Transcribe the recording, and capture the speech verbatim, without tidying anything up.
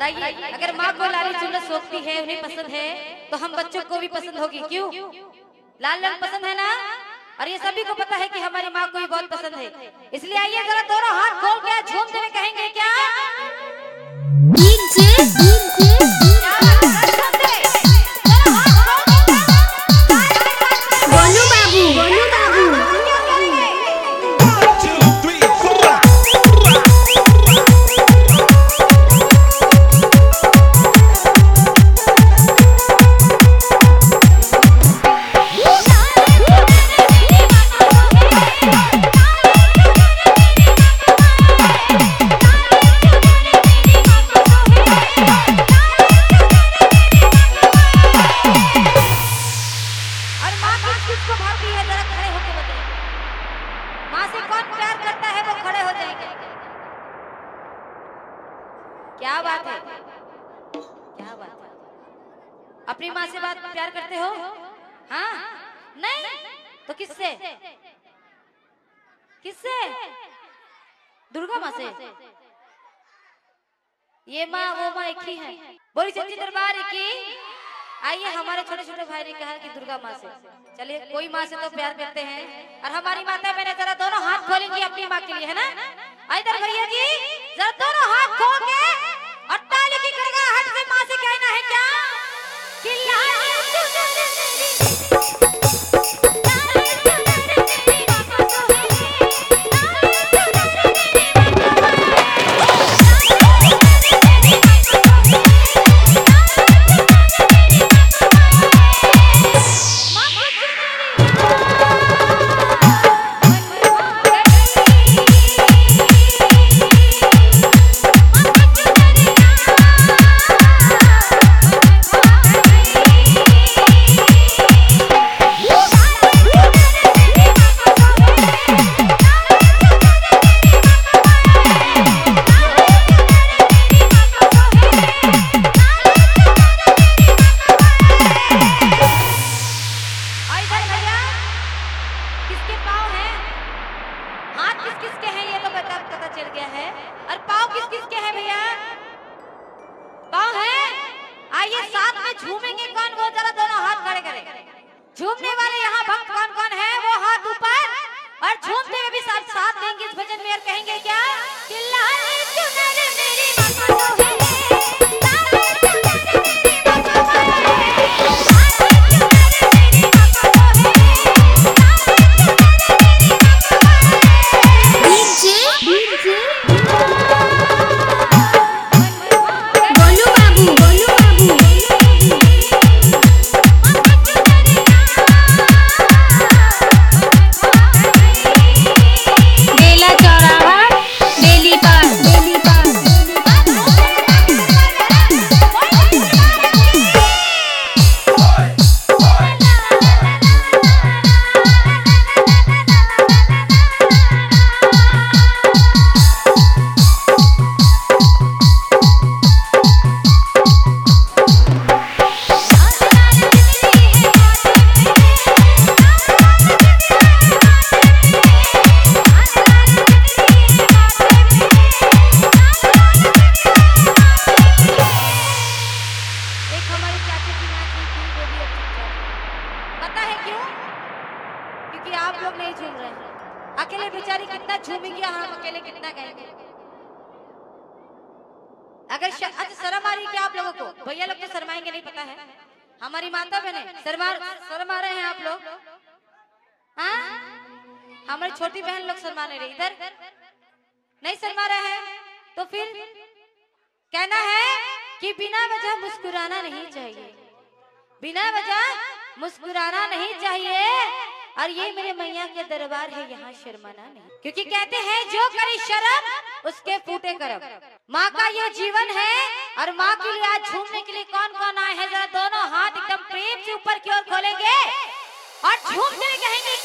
आइए, अगर माँ को लाली चुन्नत सोखती है, उन्हें पसंद है, तो हम बच्चों को भी पसंद होगी। क्यों? लाल रंग पसंद है ना? और ये सभी को पता है कि हमारी माँ को भी बहुत पसंद है। इसलिए आइए जरा दोनों हाथ खोल के झूमते हुए कहेंगे क्या? गोलू बाबू, गोलू बाबू। क्या बात है, क्या बात है? अपनी माँ से बात प्यार करते हो? हाँ? नहीं तो किससे? किससे? दुर्गा माँ से। ये माँ वो माँ एक ही है। बोली सच्ची दरबार की। आइए, हमारे छोटे छोटे भाई ने कहा कि दुर्गा माँ से। चलिए, कोई माँ से तो प्यार करते हैं, और हमारी माता बहने जरा दोनों हाथ खोलेंगी अपनी माँ के लिए, है ना? इधर भैया जी, जरा दोनों हाथ खोल के और ताली की गड़गड़ाहट से माँ से कहना है क्या? कि झूमेंगे कौन? वो जरा दोनों हाथ खड़े करें। झूमने वाले यहाँ भक्त कौन कौन है? वो हाथ ऊपर, और झूमते हुए भी साथ साथ देंगे इस भजन में, और कहेंगे क्या? कि लाली चुनर मेरी माँ को है, अकेले बेचारी कितना झूमेगी, हम अकेले कितना गाएंगे? अगर शर्म आ रही क्या आप लोगों को? भैया लोग तो शर्माएंगे नहीं, पता है। हमारी माता बहने शर्मा शर्मा रहे हैं आप लोग? हाँ, हमारी छोटी बहन लोग शर्मा नहीं रही, इधर नहीं शर्मा रहे हैं, तो फिर कहना है कि बिना वजह मुस्कुराना नहीं चाहिए, बिना वजह मुस्कुराना नहीं चाहिए। और ये मेरे मैया के दरबार है, यहाँ शर्माना नहीं, क्योंकि कहते हैं जो करे शर्म उसके फूटे करम। माँ का ये जीवन है, और माँ के लिए आज झूमने के लिए कौन कौन आए हैं? जरा दोनों हाथ एकदम प्रेम से ऊपर की ओर खोलेंगे और झूमते कहेंगे